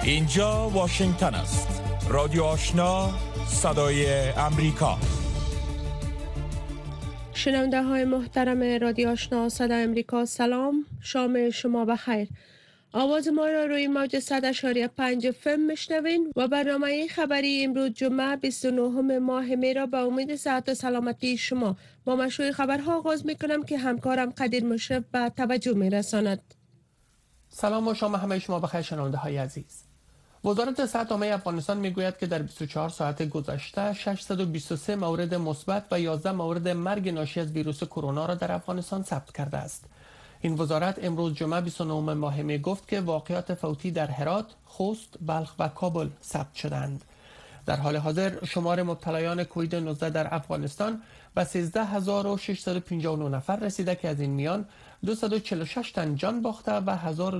اینجا واشنگتن است. رادیو آشنا، صدای امریکا. شنونده های محترم رادیو آشنا صدای امریکا، سلام، شام شما بخیر. آواز ما را روی موج 100.5 FM میشنوین و برنامه خبری امروز جمعه 29 ماه می را به امید صحت و سلامتی شما با مشروع خبرها آغاز میکنم که همکارم قدیر مشرف به توجه میرساند. سلام و شام همه شما بخیر شنونده های عزیز. وزارت صحت عامه افغانستان میگوید که در 24 ساعت گذشته 623 مورد مثبت و 11 مورد مرگ ناشی از ویروس کرونا را در افغانستان ثبت کرده است. این وزارت امروز جمعه 29 ماه می گفت که واقعات فوتی در هرات، خوست، بلخ و کابل ثبت شدند. در حال حاضر شمار مبتلایان کووید 19 در افغانستان به 13659 نفر رسیده که از این میان 246 تن جان باخته و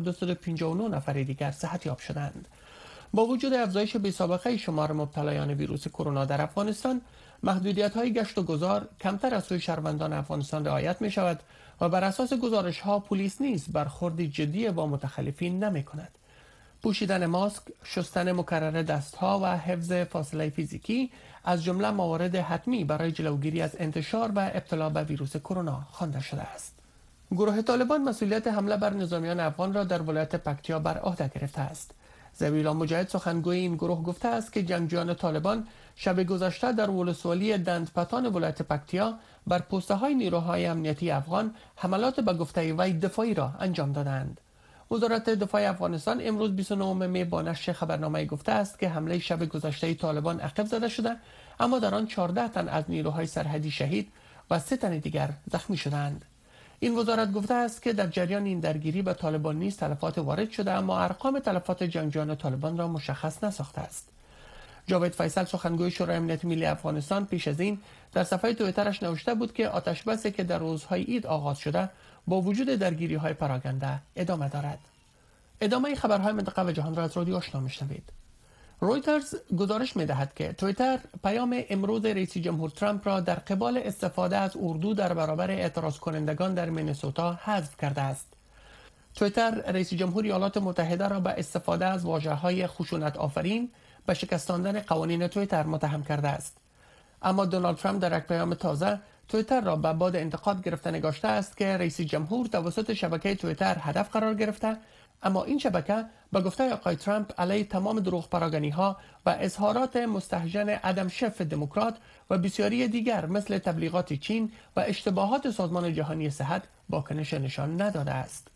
1259 نفر دیگر صحتیاب شدند. با وجود افزایش بی‌سابقه شمار مبتلایان ویروس کرونا در افغانستان، محدودیت‌های گشت و گذار کمتر از سوی شهروندان افغانستان رعایت می‌شود و بر اساس گزارش‌ها پلیس نیز برخورد جدی با متخلفین نمی‌کند. پوشیدن ماسک، شستن مکرر دست‌ها و حفظ فاصله فیزیکی از جمله موارد حتمی برای جلوگیری از انتشار و ابتلا به ویروس کرونا خوانده شده است. گروه طالبان مسئولیت حمله بر نظامیان افغان را در ولایت پکتیا بر عهده گرفته است. ذبیح الله مجاهد سخنگوی این گروه گفته است که جنگجویان طالبان شب گذشته در ولسوالی دندپتان ولایت پکتیا بر پوسته‌های نیروهای امنیتی افغان حملات به گفته وی دفاعی را انجام دادند. وزارت دفاع افغانستان امروز 29 می با نشر خبرنامه گفته است که حمله شب گذشته طالبان عقب زده شده، اما در آن 14 تن از نیروهای سرحدی شهید و 3 تن دیگر زخمی شدند. این وزارت گفته است که در جریان این درگیری به طالبان نیز تلفات وارد شده، اما ارقام تلفات جنگجویان طالبان را مشخص نساخته است. جاوید فیصل سخنگوی شورای امنیت ملی افغانستان پیش از این در صفحه توییترش نوشته بود که آتشبسی که در روزهای عید آغاز شده با وجود درگیری‌های پراکنده ادامه دارد. ادامه خبرهای منطقه و جهان را از رادیو آشنا میشنوید. رویترز گزارش می‌دهد که توییتر پیام امروز رئیس جمهور ترامپ را در قبال استفاده از اردو در برابر اعتراض کنندگان در مینسوتا حذف کرده است. توییتر رئیس جمهور ایالات متحده را به استفاده از واژه‌های خشونت آفرین به شکستاندن قوانین توییتر متهم کرده است. اما دونالد ترامپ در یک پیام تازه توییتر را به باد انتقاد گرفته نگاشته است که رئیس جمهور توسط شبکه توییتر هدف قرار گرفته، اما این شبکه به گفته آقای ترامپ علیه تمام دروغ پراگنی‌ها و اظهارات مستهجن ادم شف دموکرات و بسیاری دیگر مثل تبلیغات چین و اشتباهات سازمان جهانی صحت واکنش نشان نداده است.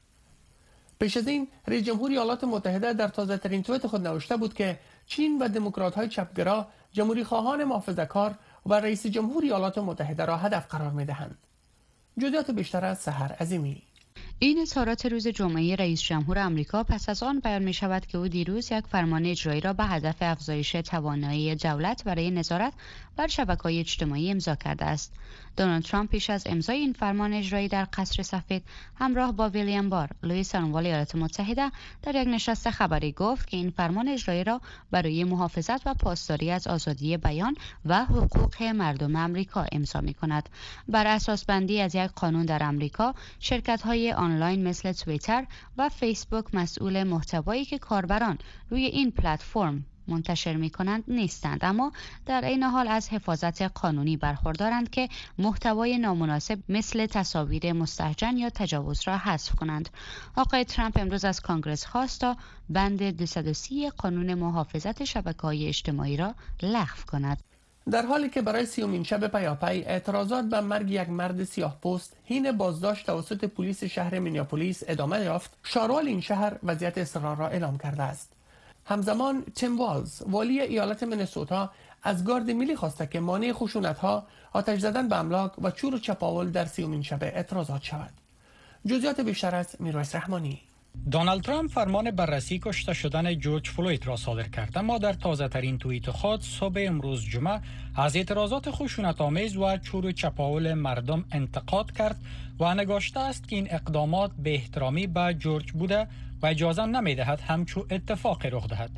پیش از این رئیس جمهور ایالات متحده در تازه‌ترین توییت خود نوشته بود که چین و دموکرات‌های چپگرا جمهوری‌خواهان محافظه‌کار و رئیس جمهور ایالات متحده را هدف قرار می‌دهند. جزئیات بیشتر از سحر عظیمی. این اظهارات روز جمعه رئیس جمهور آمریکا پس از آن بیان می شود که او دیروز یک فرمان اجرایی را به هدف افزایش توانایی دولت برای نظارت بر شبکه‌های اجتماعی امضا کرده است. دونالد ترامپ پیش از امضای این فرمان اجرایی در قصر سفید همراه با ویلیام بار، رئیس انوال ایالات متحده در یک نشست خبری گفت که این فرمان اجرایی را برای محافظت و پاسداری از آزادی بیان و حقوق مردم آمریکا امضا می کند. بر اساس بندی از یک قانون در آمریکا، شرکت‌های آنلاین مثل توییتر و فیسبوک مسئول محتوایی که کاربران روی این پلتفرم منتشر می کنند نیستند، اما در این حال از حفاظت قانونی برخوردارند که محتوای نامناسب مثل تصاویر مستهجن یا تجاوز را حذف کنند. آقای ترامپ امروز از کانگرس خواست تا بند 230 قانون محافظت شبکه‌های اجتماعی را لغو کند. در حالی که برای 30مین شب پیاپی اعتراضات به مرگ یک مرد سیاه‌پوست حین بازداشت توسط پلیس شهر مینیاپولیس ادامه یافت، شارول این شهر وضعیت اضطرار را اعلام کرده است. همزمان تیم والز والی ایالت مینسوتا از گارد ملی خواسته که مانع خشونت‌ها، آتش زدن به املاک و چور و چپاول در 30مین شب اعتراضات شود. جزئیات بیشتر از میرویس رحمانی. دونالد ترامپ فرمان بررسی کشته شدن جورج فلوید را صادر کرد، اما در تازه ترین توییت خود صبح امروز جمعه از اعتراضات خشونت‌آمیز و چور و چپاول مردم انتقاد کرد و نگاشته است که این اقدامات به احترامی به جورج بوده و اجازه نمی‌دهد همچون اتفاقی رخ دهد.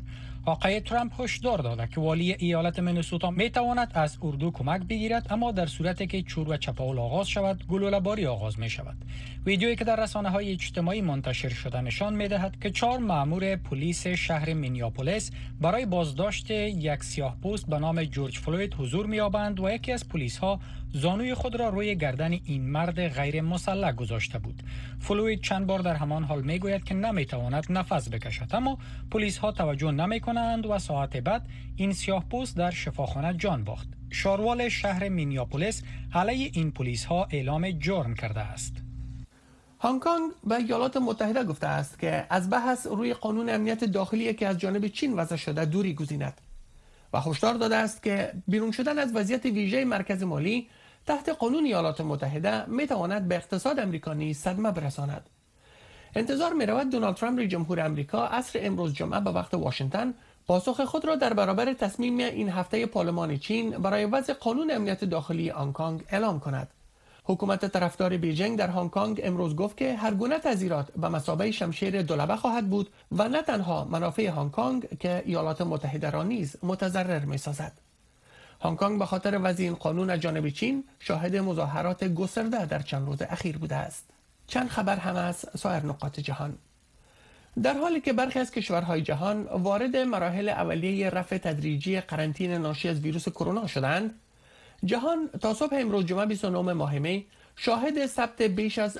آقای ترامپ هشدار داده که والی ایالت مینسوتا می تواند از اردو کمک بگیرد، اما در صورتی که چور و چپاول آغاز شود گلوله‌باری آغاز می شود. ویدیویی که در رسانه‌های اجتماعی منتشر شده نشان می دهد که 4 مأمور پلیس شهر مینیاپولیس برای بازداشت یک سیاه‌پوست به نام جورج فلوید حضور می‌یابند و یکی از پلیس‌ها زانوی خود را روی گردن این مرد غیر مسلح گذاشته بود. فلوید چند بار در همان حال میگوید که نمیتواند نفس بکشد، اما پلیس‌ها توجه نمی‌کنند و ساعت بعد این سیاه‌پوست در شفاخانه جان باخت. شاروال شهر مینیاپولیس علیه این پلیس‌ها اعلام جرم کرده است. هنگ کنگ به ایالات متحده گفته است که از بحث روی قانون امنیت داخلی که از جانب چین وضع شده دوری گزیند و هشدار داده است که بیرون شدن از وضعیت ویژه مرکز مالی تحت قانون ایالات متحده می تواند به اقتصاد امریکا نیز صدمه برساند. انتظار می رود دونالد ترامپ رئیس جمهور امریکا عصر امروز جمعه به وقت واشنگتن پاسخ خود را در برابر تصمیم این هفته پارلمان چین برای وضع قانون امنیت داخلی هنگ کنگ اعلام کند. حکومت طرفدار بیجینگ در هنگ کنگ امروز گفت که هر گونه تغییرات به مثابه شمشیر دولبه خواهد بود و نه تنها منافع هنگ کنگ که ایالات متحده را نیز متضرر می‌سازد. هنگ کنگ به خاطر وضع این قانون از جانب چین شاهد مظاهرات گسترده در چند روز اخیر بوده است. چند خبر هم از سایر نقاط جهان. در حالی که برخی از کشورهای جهان وارد مراحل اولیه رفع تدریجی قرنطینه ناشی از ویروس کرونا شدند، جهان تا صبح امروز جمعه 29 ماه می شاهد ثبت بیش از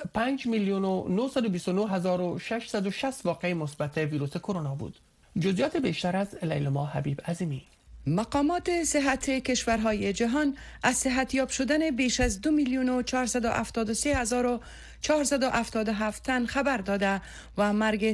5,929,660 واقعه مثبت ویروس کرونا بود. جزئیات بیشتر از لیلما حبیب عظیمی. مقامات صحت کشورهای جهان از صحتیاب شدن بیش از 2,473,477 تن خبر داده و مرگ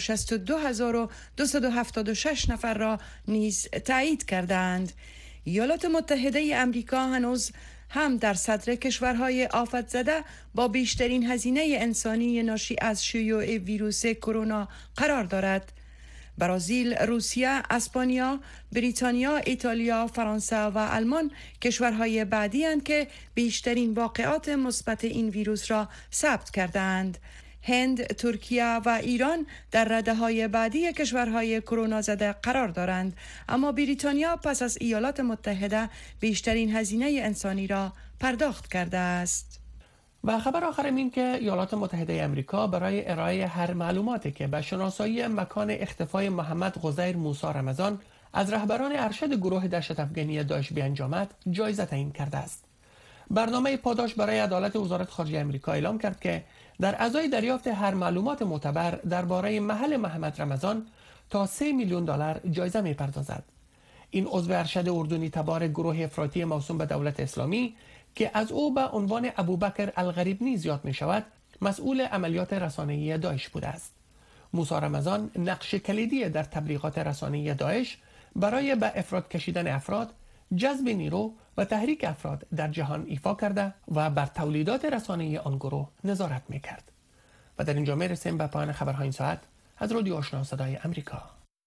362,276 نفر را نیز تایید کردند. ایالات متحده امریکا هنوز هم در صدر کشورهای آفت زده با بیشترین هزینه انسانی ناشی از شیوع ویروس کرونا قرار دارد. برزیل، روسیه، اسپانیا، بریتانیا، ایتالیا، فرانسه و آلمان کشورهای بعدی اند که بیشترین واقعات مثبت این ویروس را ثبت کردند. هند، ترکیه و ایران در رده‌های بعدی کشورهای کرونا زده قرار دارند، اما بریتانیا پس از ایالات متحده بیشترین هزینه انسانی را پرداخت کرده است. و خبر آخر این که ایالات متحده امریکا برای ارائه هر معلوماتی که به شناسایی مکان اختفای محمد غزیر موسی رمضان از رهبران ارشد گروه دهشت افغانی داعش بیانجامد جایزه تعیین کرده است. برنامه پاداش برای عدالت وزارت خارجه امریکا اعلام کرد که در ازای دریافت هر معلومات معتبر درباره محل محمد رمضان تا 3 میلیون دلار جایزه می‌پردازد. این عضو ارشد اردنی تبار گروه افراطی موسوم به دولت اسلامی که از او به عنوان ابوبکر الغریب نیز یاد می شود، مسئول عملیات رسانه‌ای داعش بوده است. موسی رمضان نقش کلیدی در تبلیغات رسانه‌ای داعش برای به افراط کشیدن افراد، جذب نیرو و تحریک افراد در جهان ایفا کرده و بر تولیدات رسانه‌ای آن گروه نظارت می‌کرد. و در اینجا می‌رسیم به پایان خبرهای این ساعت از رادیو آشنا صدای امریکا.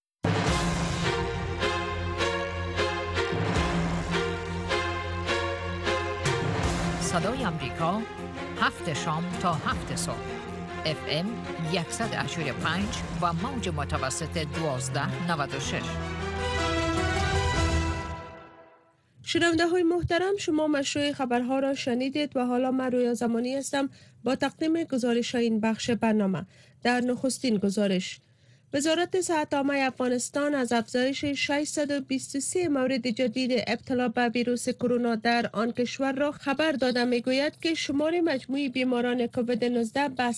صدای امریکا 7 شام تا 7 صبح FM 185 و موج متوسط 1296. شنونده های محترم، شما مشروع خبرها را شنیدید و حالا من رویا زمانی هستم با تقدیم گزارش این بخش برنامه. در نخستین گزارش، وزارت صحت عامه افغانستان از افزایش 623 مورد جدید ابتلا به ویروس کرونا در آن کشور را خبر داده میگوید که شمار مجموعی بیماران کووید 19 به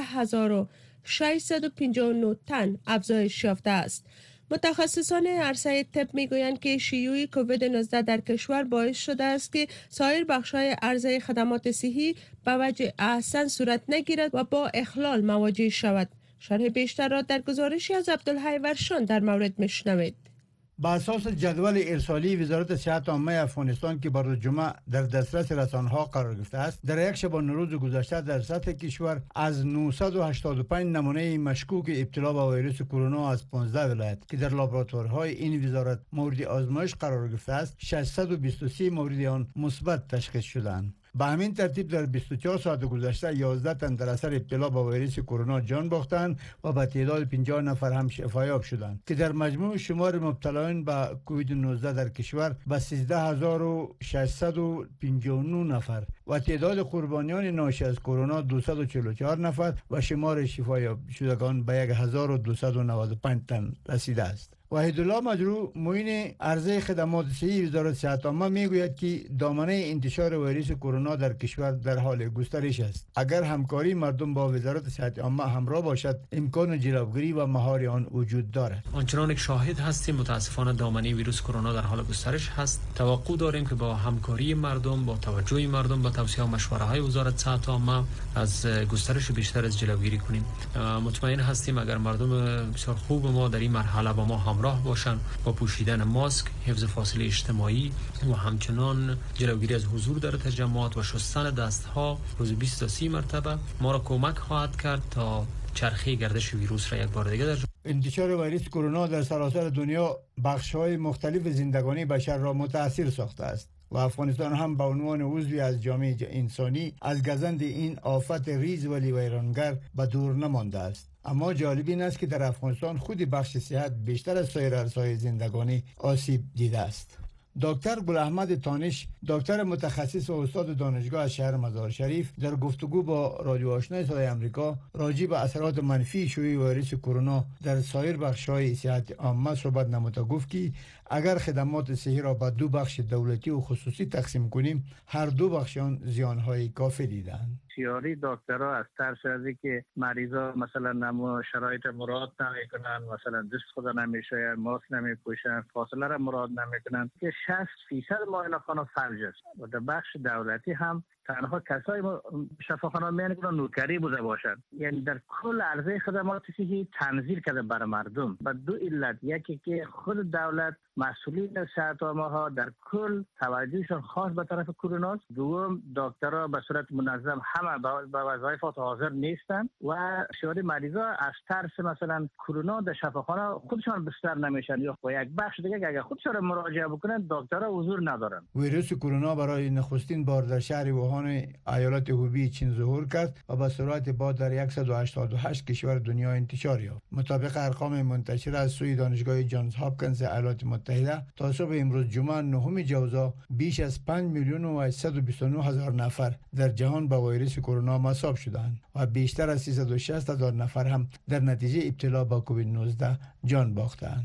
13659 تن افزایش یافته است. متخصصان عرصه طب میگویند که شیوع کووید 19 در کشور باعث شده است که سایر بخش‌های عرضه خدمات صحی به وجه احسن صورت نگیرد و با اخلال مواجه شود. شرح بیشتر را در گزارشی از عبدالحی ورشان در مورد میشنوید. با اساس جدول ارسالی وزارت صحت عامه افغانستان که بر روز جمعه در دسترس رسانه‌ها قرار گرفته است، در یک شبانه روز گذشته در سطح کشور از 985 نمونه مشکوک ابتلا به ویروس کرونا از 15 ولایت که در لابراتوارهای این وزارت مورد آزمایش قرار گرفته است، 623 مورد آن مثبت تشخیص شدند. به همین ترتیب در 24 ساعت گذشته 11 تن در اثر ابتلا با ویروس کرونا جان باختند و به تعداد 50 نفر هم شفایاب شدند که در مجموع شمار مبتلایان به کووید 19 در کشور به 13659 نفر و تعداد قربانیان ناشی از کرونا 244 نفر و شمار شفایاب شدگان به 1295 تن رسیده است. وحیدالله مجروح معین عرضه خدمات صحی وزارت صحت عامه میگوید که دامنه انتشار ویروس کرونا در کشور در حال گسترش است. اگر همکاری مردم با وزارت صحت عامه همراه باشد امکان جلوگیری و مهار آن وجود دارد. آنچنان که شاهد هستیم متاسفانه دامنه ویروس کرونا در حال گسترش هست. توقع داریم که با همکاری مردم، با توجه مردم به توصیه و مشوره های وزارت صحت عامه از گسترش بیشتر از جلوگیری کنیم. مطمئن هستیم اگر مردم بسیار خوب ما در این مرحله با ما همراه باشند با پوشیدن ماسک، حفظ فاصله اجتماعی و همچنان جلوگیری از حضور در تجمعات و شستن دستها روز 20 تا 30 مرتبه ما را کمک خواهد کرد تا چرخه گردش ویروس را یک بار دیگه در انتشار ویروس کرونا در سراسر دنیا بخش‌های مختلف زندگانی بشر را متاثر ساخته است و افغانستان هم به عنوان عضوی از جامعه انسانی از گزند این آفت ریز ولی ویرانگر به دور نمانده است. اما جالب این است که در افغانستان خود بخش صحت بیشتر از سایر عرصه‌های زندگانی آسیب دیده است. دکتر گل احمد تانش، دکتر متخصص و استاد دانشگاه از شهر مزار شریف، در گفتگو با رادیو آشنا صدای آمریکا راجع به اثرات منفی شیوع ویروس کرونا در سایر بخش‌های صحت عامه صحبت نموده گفت که اگر خدمات صحی را به دو بخش دولتی و خصوصی تقسیم کنیم هر دو بخش آن زیان‌های کافی دیدند. بسیاری دکترها از ترس از اینکه مریضا مثلا نمو شرایط مراد نمیکنن، مثلا دست خود نمیشوین، ماسک نمیپوشن، فاصله را مراد نمیکنن که 60% معاینه‌خانه فلج است و در بخش دولتی هم تنها کسای شفاخانه میانه نوکری بوده باشند. یعنی در کل عرضه خدمات صحی تنظیر کرده بر مردم و دو علت، یکی که خود دولت مسئولین صحت عامه ها در کل توجهشان خاص به طرف کرونا است، دوم دکترها به صورت منظم همه به وظایفات حاضر نیستند و بسیاری مریضا از ترس مثلا کرونا در شفاخانه خودشان بستر نمیشن یا با یک بخش دیگه اگر خودشان مراجعه بکنن دکترها حضور ندارن. ویروس کرونا برای نخستین بار در شهر ووهان ایالت هوبی چین ظهور کرد و به سرعت باد در 188 کشور دنیا انتشار یافت. مطابق ارقام منتشر از سوی دانشگاه جانز هاپکینز ایالات متحده تا صبح امروز جمعه 9 ژوئیه بیش از 5,829,000 نفر در جهان با ویروس کرونا مصاب شدند و بیشتر از 360,000 نفر هم در نتیجه ابتلا با کووید 19 جان باختند.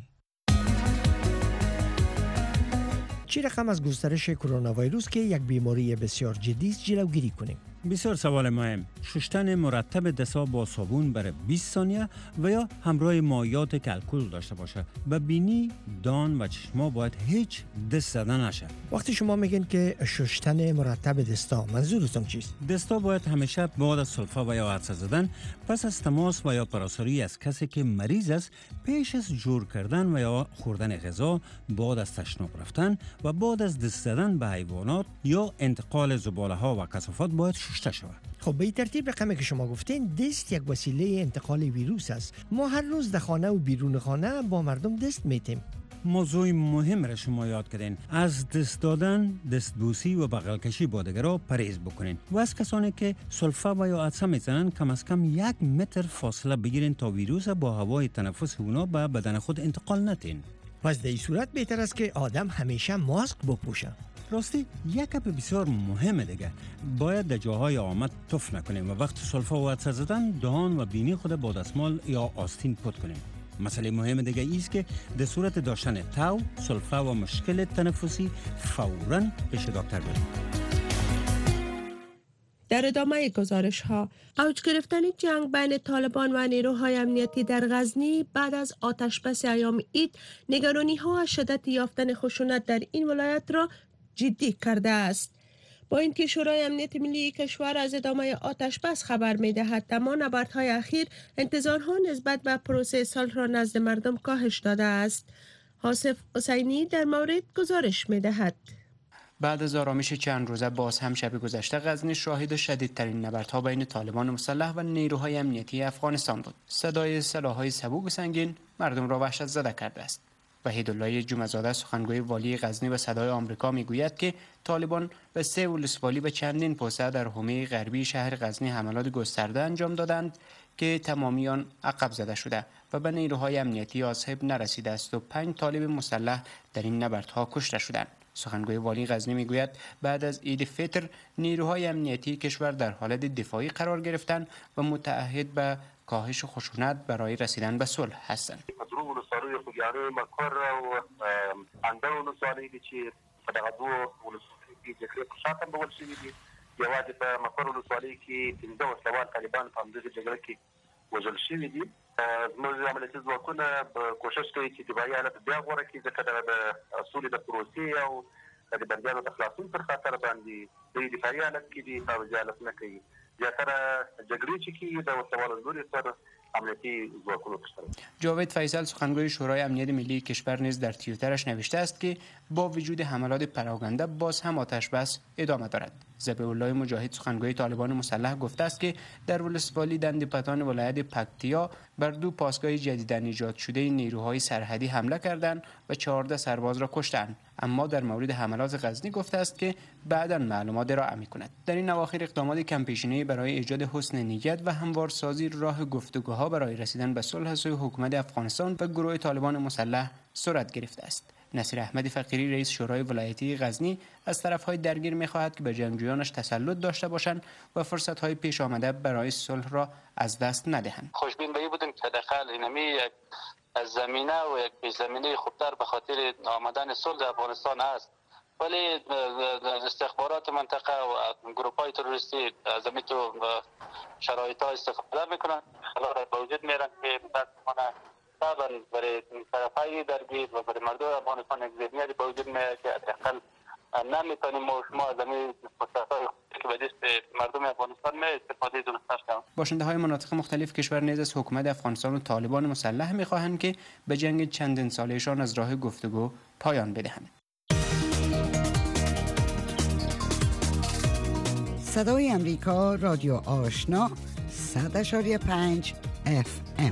چی رقم از گسترش کرونا ویروس که یک بیماری بسیار جدی است جلوگیری کنیم؟ بسیار سوال مهم. شستن مرتب دست‌ها با صابون برای 20 ثانیه و یا همراه مایعات که الکل داشته باشه. به بینی، دان و چشما باید هیچ دست زدن نشه. وقتی شما میگین که شستن مرتب دستا منظورتون چیست؟ دستا باید همیشه بعد از سلفه و یا عطسه زدن پس از تماس و یا پراساری از کسی که مریض است پیش از جور کردن و یا خوردن غذا، بعد از تشناب رفتن و بعد از دست زدن به حیوانات یا انتقال زباله ها و کثافات باید شسته شود. خب به این ترتیب رقمی که شما گفتین دست یک وسیله انتقال ویروس است. ما هر روز در خانه و بیرون خانه با مردم دست میتیم. موضوع مهم را شما یاد کردین. از دست دادن، دستبوسی و بغل کشی با دیگران پرهیز بکنین و از کسانی که سلفه و یا عطسه میزنن کم از کم 1 متر فاصله بگیرین تا ویروس با هوای تنفس اونا به بدن خود انتقال ندین. پس در این صورت بهتر است که آدم همیشه ماسک بپوشه. راستی یک گپ بسیار مهمه دیگه، باید در جاهای عامه تف نکنیم و وقت سلفه و عطسه زدن دهان و بینی خود با دستمال یا آستین پاک کنیم. مسئله مهم دیگه ایست که در صورت داشتن تاو، سلفه و مشکل تنفسی فوراً پیش دکتر بریم. در ادامه گزارش ها، اوج گرفتن جنگ بین طالبان و نیروهای امنیتی در غزنی بعد از آتشبس ایام عید نگرانی ها از شدت یافتن خشونت در این ولایت را جدی کرده است. با اینکه شورای امنیت ملی کشور از ادامه آتشبس خبر می دهد، اما نبردهای اخیر انتظارها نسبت به پروسه صلح را نزد مردم کاهش داده است. حاسف حسینی در مورد گزارش می دهد. بعد از آرامش چند روزه باز هم شب گذشته غزنی شاهد شدیدترین نبردها بین طالبان مسلح و نیروهای امنیتی افغانستان بود. صدای سلاح‌های سبوک و سنگین مردم را وحشت زده کرده است. وحیدالله جمعه‌زاده سخنگوی والی غزنی به صدای آمریکا میگوید که طالبان به 3 ولسوالی و چندین پوسته در حومه غربی شهر غزنی حملات گسترده انجام دادند که تمامی آن عقب زده شده و به نیروهای امنیتی آسیب نرسیده است و 5 طالب مسلح در این نبردها کشته شدند. سخنگوی والی غزنی میگوید بعد از عید فطر نیروهای امنیتی کشور در حالت دفاعی قرار گرفتند و متعهد به کاهش خشونت برای رسیدن به صلح هستند. یوازې په مقر ولسوالۍ کې 15 وسلوال طالبان په همدغه جګړه کې وژل شوي دي. زموږ عملیاتي ځواکونه کوشش کوي چې دفاعي حالت بیا غوره کړي، ځکه د سولې د پروسې او د بندیانو د خلاصون پر خاطر باندې دوی دفاعي حالت کې دي او حالت نه کوي. زیاتره جګړې چې کېږي د وسلوالو لوري سره امنیتی ځواکونو ترسره. جاوید فیصل سخنگوی شورای امنیت ملی کشور نیز در توییترش نوشته است که با وجود حملات پراکنده باز هم آتش بس ادامه دارد. ذبیح الله مجاهد سخنگوی طالبان مسلح گفته است که در ولسوالی دندپتان ولایت پکتیا بر 2 پاسگاه جدیداً ایجاد شده نیروهای سرحدی حمله کردند و 14 سرباز را کشتند، اما در مورد حملات غزنی گفته است که بعداً معلومات ارائه می‌کند. در این اواخر اقدامات کم‌پیشینه‌ای برای ایجاد حسن نیت و هموارسازی راه گفتگوها برای رسیدن به صلح سوی حکومت افغانستان و گروه طالبان مسلح صورت گرفته است. نصیر احمدی فقیری رئیس شورای ولایتی غزنی از طرف‌های درگیر می‌خواهد که به جنگجویانش تسلط داشته باشند و فرصت‌های پیش آمده برای صلح را از دست ندهند. خوشبین به این بودیم که داخل اینمی از زمینه و یک پیش زمینه خوبتر به خاطر آمدن صلح در افغانستان است، ولی استخبارات منطقه و گروه‌های تروریستی از همین تو شرایط‌ها استفاده می‌کنند. خلاص به وجود میارن که متأسفانه طبعا برای طرفای درگیر و برای مردم افغانستان یک ذهنیتی به وجود میاد که حداقل نمیتونیم ما شما از همین فرصت‌های که به دست مردم افغانستان استفاده درستش کنیم. باشنده‌های مناطق مختلف کشور نیز از حکومت افغانستان و طالبان مسلح می‌خواهند که به جنگ چندین سالهشان از راه گفتگو پایان بدهند. صدای امریکا رادیو آشنا 100.5 FM.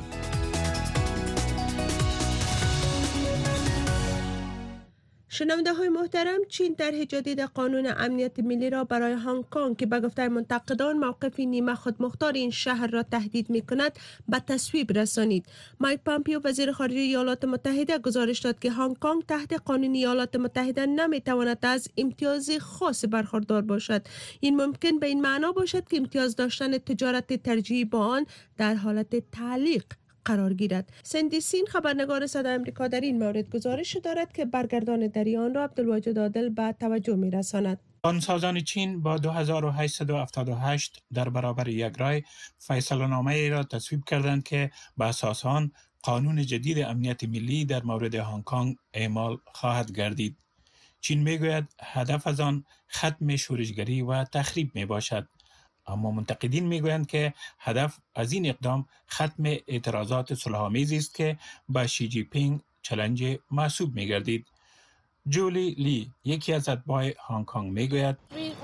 شنونده های محترم، چین طرح جدید قانون امنیت ملی را برای هنگ کنگ که به گفته منتقدان موقف نیمه خودمختار این شهر را تهدید می کند به تصویب رسانید. مایک پامپیو وزیر خارجه ایالات متحده گزارش داد که هنگ کنگ تحت قانون ایالات متحده نمی تواند از امتیاز خاص برخوردار باشد. این ممکن به این معنا باشد که امتیاز داشتن تجارت ترجیحی با آن در حالت تعلیق قرار گیرد. سندی سین خبرنگار صدای امریکا در این مورد گزارش دارد که برگردان در آن را عبدالواجد عادل به توجه می رساند. قانونسازان چین با 2878 در برابر یک رای فیصله‌نامه‌ای را تصویب کردند که به اساس آن قانون جدید امنیت ملی در مورد هنگ کنگ اعمال خواهد گردید. چین میگوید هدف از آن ختم شورشگری و تخریب می باشد، اما منتقدین میگویند که هدف از این اقدام ختم اعتراضات صلح‌آمیزی است که با شی جی پینگ چالش محسوب می‌گردید. جولی لی یکی از اتباع هنگ کنگ میگوید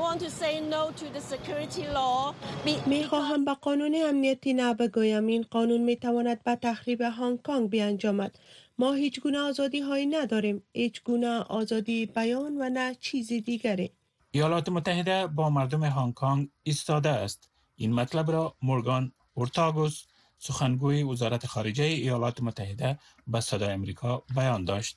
میخواهم به قانون امنیتی نه بگویم. این قانون میتواند به تخریب هنگ کنگ بیانجامد. ما هیچ گونه آزادی هایی نداریم، هیچ گونه آزادی بیان و نه چیزی دیگری. ایالات متحده با مردم هنگ کنگ ایستاده است. این مطلب را مورگان اورتاگوس سخنگوی وزارت خارجه ایالات متحده به صدای امریکا بیان داشت.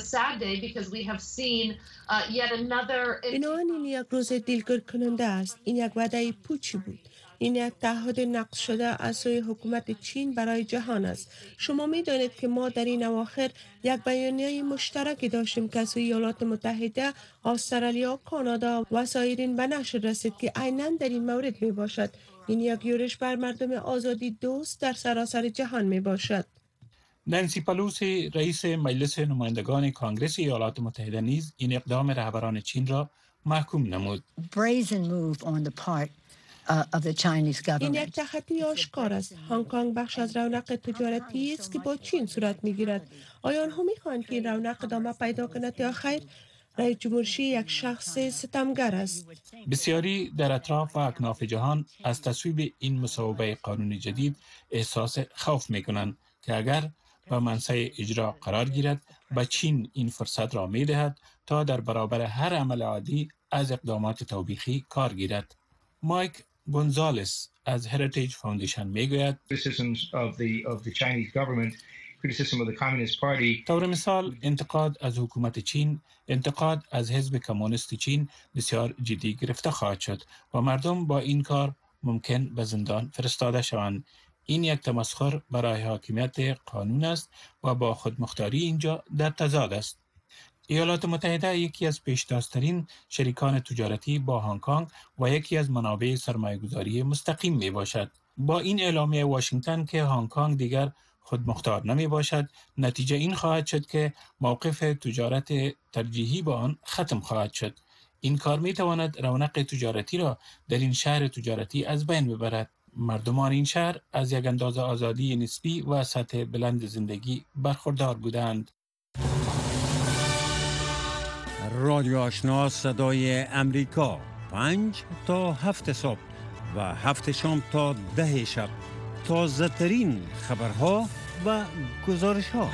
این یک روز دلگیر کننده است. این یک وعده پوچی بود. این یک تعهد نقض شده از سوی حکومت چین برای جهان است. شما می دانید که ما در این اواخر یک بیانیه مشترکی داشتیم که از سوی ایالات متحده، استرالیا، کانادا و سایرین به نشر رسید که عیناً در این مورد می باشد. این یک یورش بر مردم آزادی دوست در سراسر جهان می باشد. نانسی پلوسی رئیس مجلس نمایندگان کانگرس ایالات متحده نیز این اقدام رهبران چین را محکوم نمود. این یک تخطی آشکار است. هنگ کنگ بخش از رونق تجارتی است که با چین صورت می‌گیرد. آیا آنها می‌خواهند که این رونق ادامه پیدا کند یا خیر؟ رئیس جمهور شی یک شخص ستمگر است. بسیاری در اطراف و اکناف جهان از تصویب این مصوبه قانونی جدید احساس خوف می‌کنند که اگر و منصه اجرا قرار گیرد، به چین این فرصت را می دهد تا در برابر هر عمل عادی از اقدامات توبیخی کار گیرد. مایک گونزالس از هریتیج فاوندیشن می گوید طور مثال انتقاد از حکومت چین، انتقاد از حزب کمونیست چین بسیار جدی گرفته خواهد شد و مردم با این کار ممکن به زندان فرستاده شوند. این یک تمسخر برای حاکمیت قانون است و با خودمختاری اینجا در تضاد است. ایالات متحده یکی از پیشتازترین شریکان تجارتی با هنگ کنگ و یکی از منابع سرمایه‌گذاری مستقیم می باشد. با این اعلامیه واشنگتن که هنگ کنگ دیگر خودمختار نمی باشد، نتیجه این خواهد شد که موقف تجارت ترجیحی با آن ختم خواهد شد. این کار می تواند رونق تجارتی را در این شهر تجارتی از بین ببرد. مردمان این شهر از یک اندازه آزادی نسبی و سطح بلند زندگی برخوردار بودند. رادیو آشنا صدای امریکا 5 تا 7 صبح و 7 شام تا 10 شب. تازه ترین خبرها و گزارش ها.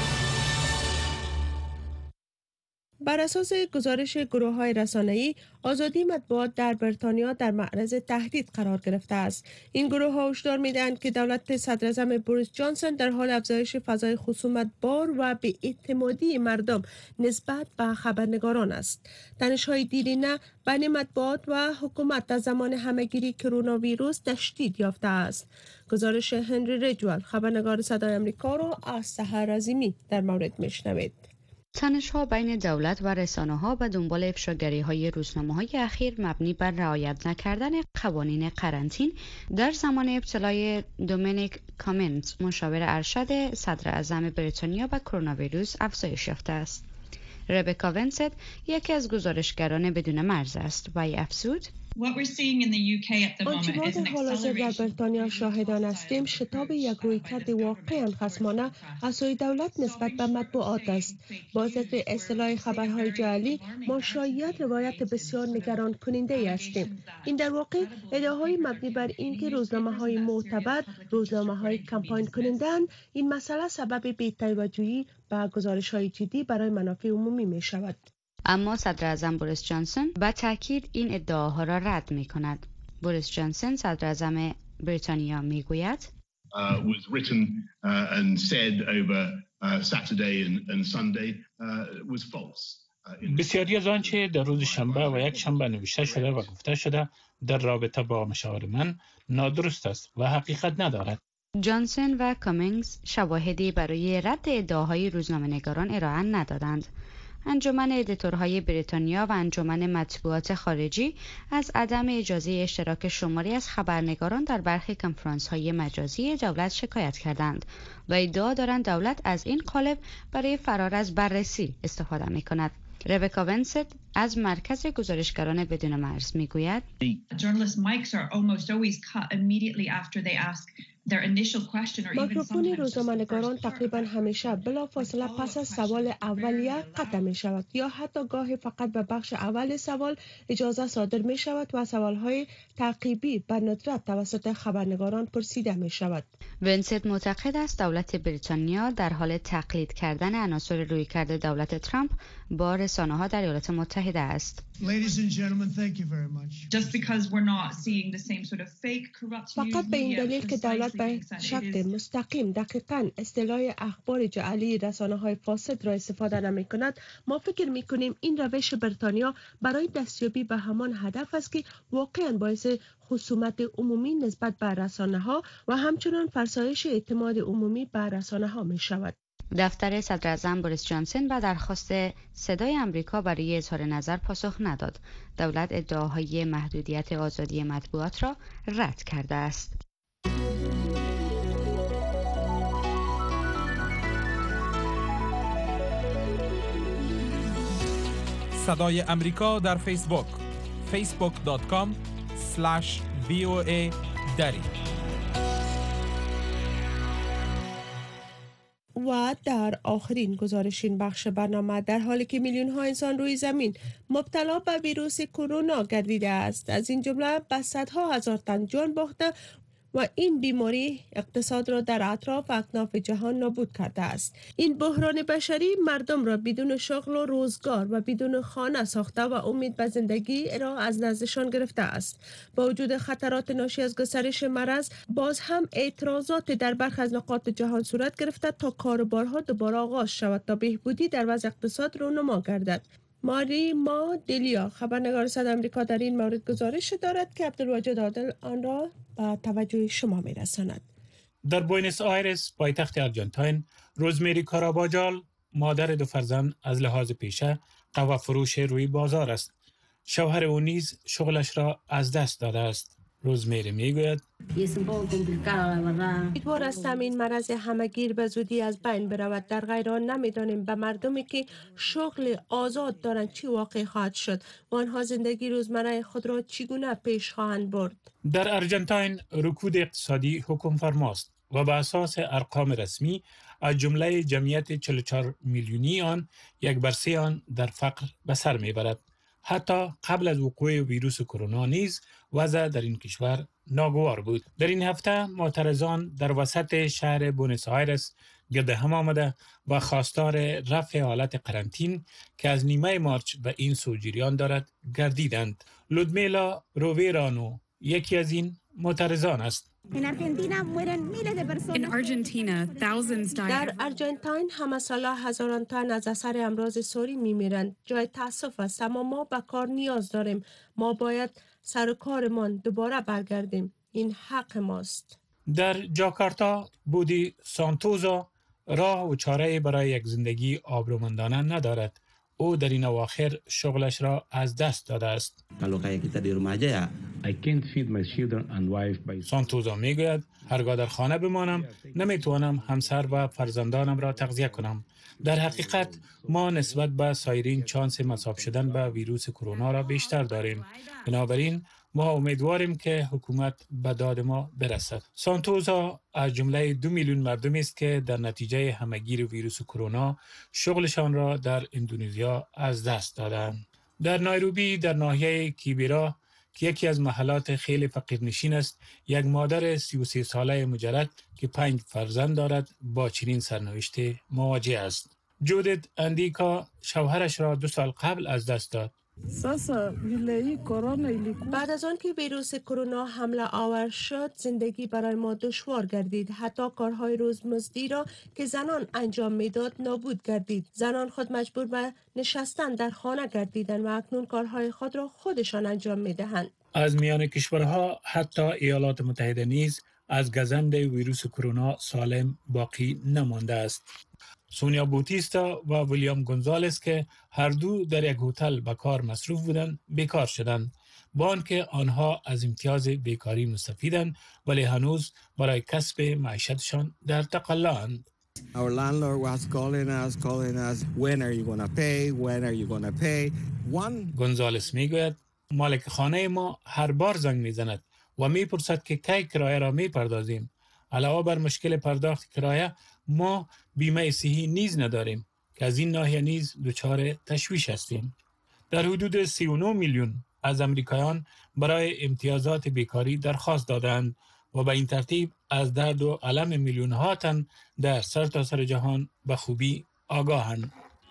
بر اساس گزارش گروه‌های رسانه‌ای، آزادی مطبوعات در بریتانیا در معرض تهدید قرار گرفته است. این گروه‌ها هشدار می‌دهند که دولت صدراعظم بوریس جانسون در حال افزایش فضای خصومت‌بار و بی‌اعتمادی مردم نسبت به خبرنگاران است. تنش‌های دیرینه بین مطبوعات و حکومت در زمان همه‌گیری کرونا ویروس تشدید یافته است. گزارش هنری ریجوال، خبرنگار صدای آمریکا را از سحر عظیمی در مورد میشنوید. تنش‌ها بین دولت و رسانه‌ها به دنبال افشاگری‌های روزنامه‌های اخیر مبنی بر رعایت نکردن قوانین قرنطین در زمان ابتلای دومینیک کامنز، مشاور ارشد صدر اعظم بریتانیا به کرونا ویروس، افزایش یافته است. ربکا ونست یکی از گزارشگران بدون مرز است و افزود: آنچه ما در حال حاضر در بریتانیا شاهدان هستیم شتاب یک رویکرد واقعاً خصمانه از سوی دولت نسبت به مطبوعات است. با ذکر اصطلاح خبرهای جعلی، ما شاید روایت بسیار نگران کننده هستیم. این در واقع ادعاهای مبنی بر اینکه روزنامه‌های معتبر، روزنامه‌های کمپاین کننده‌اند. این مسئله سبب بی‌توجهی به گزارش‌های جدی برای منافع عمومی می‌شود. اما صدر اعظم بوریس جانسون با تاکید این ادعاها را رد می کند. بوریس جانسون صدر اعظم بریتانیا می گوید: was written and said over Saturday and Sunday was false. بسیاری از آنچه در روز شنبه و یک شنبه نوشته شده و گفته شده در رابطه با مشاور من نادرست است و حقیقت ندارد. جانسون و کامینگز شواهدی برای رد ادعاهای روزنامه‌نگاران ارائه ندادند. انجمن ادیتورهای بریتانیا و انجمن مطبوعات خارجی از عدم اجازه اشتراک شماری از خبرنگاران در برخی کنفرانس‌های مجازی دولت شکایت کردند و ادعا دارند دولت از این قالب برای فرار از بررسی استفاده می‌کند. ربکا ونست از مرکز گزارشگران بدون مرز میگوید: میکروفون روزنامه‌نگاران تقریبا همیشه بلافاصله پس از سوال اولیه قطع می شود یا حتی گاهی فقط به بخش اول سوال اجازه صادر می شود و سوالهای تعقیبی به ندرت توسط خبرنگاران پرسیده می شود. ونست معتقد است دولت بریتانیا در حال تقلید کردن عناصر رویکرد دولت ترامپ با رسانه‌ها در ایالات متحده است. فقط به این دلیل که دولت به شکل مستقیم دقیقاً اصطلاح اخبار جعلی رسانه‌های فاسد را استفاده نمی‌کند، ما فکر می‌کنیم این روش بریتانیا برای دستیابی به همان هدف است که واقعاً باعث خصومت عمومی نسبت به رسانه‌ها و همچنان فرسایش اعتماد عمومی به رسانه‌ها می‌شود. دفتر صدر اعظم بوریس جانسون به درخواست صدای آمریکا برای اظهار نظر پاسخ نداد. دولت ادعاهای محدودیت آزادی مطبوعات را رد کرده است. صدای امریکا در فیسبوک facebook.com/VOA دری. و در آخرین گزارش این بخش برنامه، در حالی که میلیون ها انسان روی زمین مبتلا به ویروس کرونا گردیده است، از این جمله به صدها هزار تن جان باخته و این بیماری اقتصاد را در اطراف اکناف جهان نابود کرده است. این بحران بشری مردم را بدون شغل و روزگار و بدون خانه ساخته و امید به زندگی را از نزدشان گرفته است. با وجود خطرات ناشی از گسترش مرض، باز هم اعتراضات در برخی از نقاط جهان صورت گرفته تا کاروبارها دوباره آغاز شود تا بهبودی در وضع اقتصاد رونما گردد. ماریما دلیا خبرنگار صدای آمریکا در این مورد گزارش دارد که عبدالواجد عادل آن را به توجه شما می‌رساند. در بوینس آیرس پایتخت آرژانتین، روزمری کاراباجال مادر دو فرزند از لحاظ پیشه قهوه فروش روی بازار است. شوهر او نیز شغلش را از دست داده است. روزمری میگوید امیدوار هستم این مرض همه‌گیر به زودی از بین برود. در غیر آن نمی‌دانیم به مردمی که شغل آزاد دارند چی واقع خواهد شد و آنها زندگی روزمره خود را چگونه پیش خواهند برد. در آرژانتین رکود اقتصادی حکم فرماست و به اساس ارقام رسمی از جمله جمعیت 44 میلیونی آن 1/3 آن در فقر به سر میبرد. حتی قبل از وقوع ویروس کرونا نیز وضع در این کشور ناگوار بود. در این هفته معترضان در وسط شهر بوینس آیرس گرد هم آمده و خواستار رفع حالت قرنطین که از نیمه مارچ به این سو جریان دارد گردیدند. لودمیلا روویرانو یکی از این معترضان است. در ارژانتین همه ساله هزاران تن از اثر امراض ساری میمیرند. جای تاسف است، اما ما به کار نیاز داریم. ما باید سر و کارمان دوباره برگردیم. این حق ماست. در جاکارتا بودی سانتوزا راه و چاره برای یک زندگی آبرومندانه ندارد. او در این اواخر شغلش را از دست داده است. سانتوزا میگوید هرگاه در خانه بمانم نمیتوانم همسر و فرزندانم را تغذیه کنم. در حقیقت ما نسبت به سایرین چانس مصاب شدن به ویروس کرونا را بیشتر داریم. بنابراین ما امیدواریم که حکومت به داد ما برسد. سانتوزا از جمله 2 میلیون مردمی است که در نتیجه همهگیر ویروس کرونا شغلشان را در اندونزیا از دست دادند. در نایروبی در ناحیه کیبیرا که یکی از محلات خیلی فقیرنشین است، یک مادر 33 ساله مجرد که 5 فرزند دارد با چنین سرنوشتی مواجه است. جودت اندیکا شوهرش را 2 سال قبل از دست داد. بعد از آن که ویروس کرونا حمله آور شد، زندگی برای ما دشوار گردید. حتی کارهای روزمزدی را که زنان انجام میداد نابود گردید. زنان خود مجبور به نشستن در خانه گردیدند و اکنون کارهای خود را خودشان انجام میدهند. از میان کشورها حتی ایالات متحده نیز از گزند ویروس کرونا سالم باقی نمانده است. سونیا بوتیستا و ویلیام گونزالس که هر دو در یک هتل به کار مصروف بودند بیکار شدند، با آنکه آنها از امتیاز بیکاری مستفیدند ولی هنوز برای کسب معیشتشان در تقلااند. Our landlord was calling us, when are you going to pay? گونزالس میگوید مالک خانه ما هر بار زنگ میزند و میپرسد که کی کرایه را میپردازیم. علاوه بر مشکل پرداخت کرایه، ما بیمه صحی نیز نداریم که از این ناحیه نیز دچار تشویش هستیم. در حدود 39 میلیون از امریکایان برای امتیازات بیکاری درخواست دادند و به این ترتیب از درد و الم میلیون ها تن در سرتاسر جهان به خوبی آگاهند.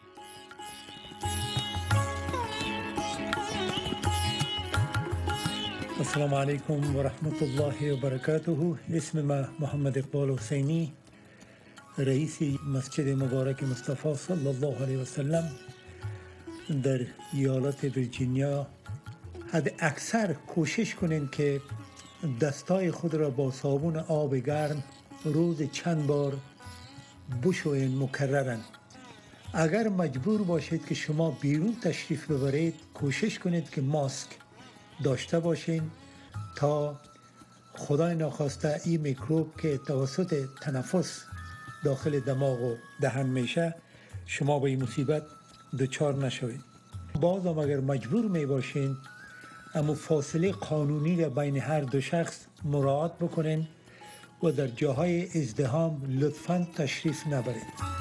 السلام علیکم و رحمت الله و برکاته. اسم ما محمد اقبال حسینی، رئیس مسجد مبارک مصطفی صلی الله علیه و سلم در ایالت ویرجینیا. حد اکثر کوشش کنین که دستای خود را با صابون آب گرم روز چند بار بشوین مکررن. اگر مجبور باشید که شما بیرون تشریف ببرید، کوشش کنید که ماسک داشته باشین تا خدای ناخواسته این میکروب که توسط تنفس داخل دماغ و دهن میشه شما به این مصیبت دچار نشوید. بازم اگر مجبور می باشین اما فاصله قانونی را بین هر دو شخص مراعات بکنین و در جاهای ازدحام لطفاً تشریف نبرید.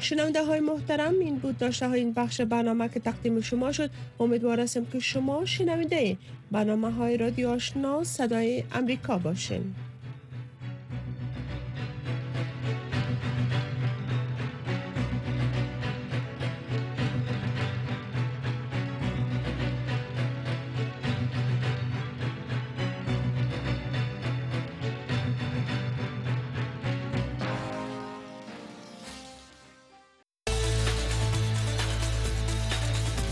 شنونده های محترم، این بود داشته های این بخش برنامه که تقدیم شما شد. امیدوار هستم که شما شنونده برنامه های رادیو آشنا صدای امریکا باشین.